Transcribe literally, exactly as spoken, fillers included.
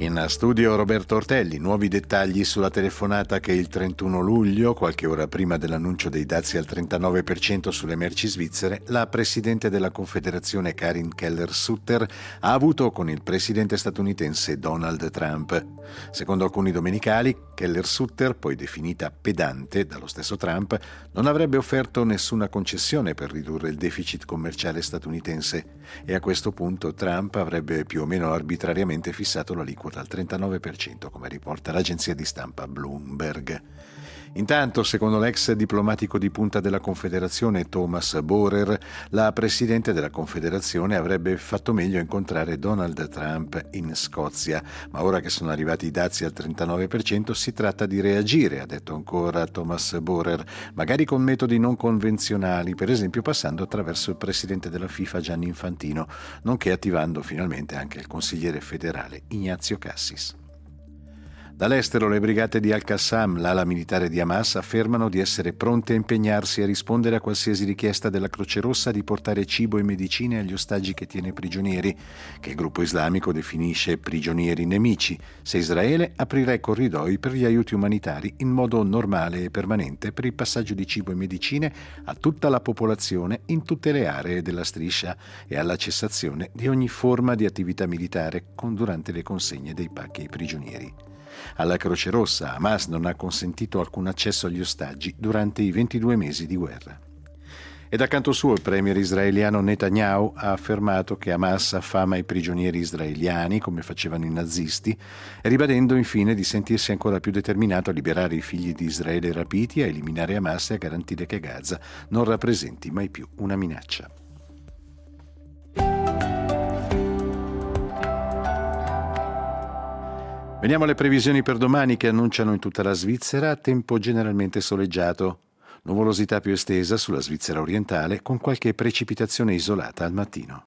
In studio Roberto Ortelli, nuovi dettagli sulla telefonata che il trentuno luglio, qualche ora prima dell'annuncio dei dazi al trentanove per cento sulle merci svizzere, la presidente della Confederazione Karin Keller-Sutter ha avuto con il presidente statunitense Donald Trump. Secondo alcuni domenicali, Keller-Sutter, poi definita pedante dallo stesso Trump, non avrebbe offerto nessuna concessione per ridurre il deficit commerciale statunitense e a questo punto Trump avrebbe più o meno arbitrariamente fissato l'aliquota al trentanove per cento, come riporta l'agenzia di stampa Bloomberg. Intanto, secondo l'ex diplomatico di punta della Confederazione Thomas Borer, la presidente della Confederazione avrebbe fatto meglio a incontrare Donald Trump in Scozia, ma ora che sono arrivati i dazi al trentanove per cento si tratta di reagire, ha detto ancora Thomas Borer, magari con metodi non convenzionali, per esempio passando attraverso il presidente della FIFA Gianni Infantino, nonché attivando finalmente anche il consigliere federale Ignazio Cassis. Dall'estero le brigate di Al-Qassam, l'ala militare di Hamas, affermano di essere pronte a impegnarsi a rispondere a qualsiasi richiesta della Croce Rossa di portare cibo e medicine agli ostaggi che tiene prigionieri, che il gruppo islamico definisce prigionieri nemici, se Israele aprirà i corridoi per gli aiuti umanitari in modo normale e permanente per il passaggio di cibo e medicine a tutta la popolazione in tutte le aree della striscia e alla cessazione di ogni forma di attività militare con durante le consegne dei pacchi ai prigionieri. Alla Croce Rossa Hamas non ha consentito alcun accesso agli ostaggi durante i ventidue mesi di guerra. E da canto suo il premier israeliano Netanyahu ha affermato che Hamas affama i prigionieri israeliani come facevano i nazisti, ribadendo infine di sentirsi ancora più determinato a liberare i figli di Israele rapiti, a eliminare Hamas e a garantire che Gaza non rappresenti mai più una minaccia. Veniamo alle previsioni per domani che annunciano in tutta la Svizzera tempo generalmente soleggiato, nuvolosità più estesa sulla Svizzera orientale con qualche precipitazione isolata al mattino.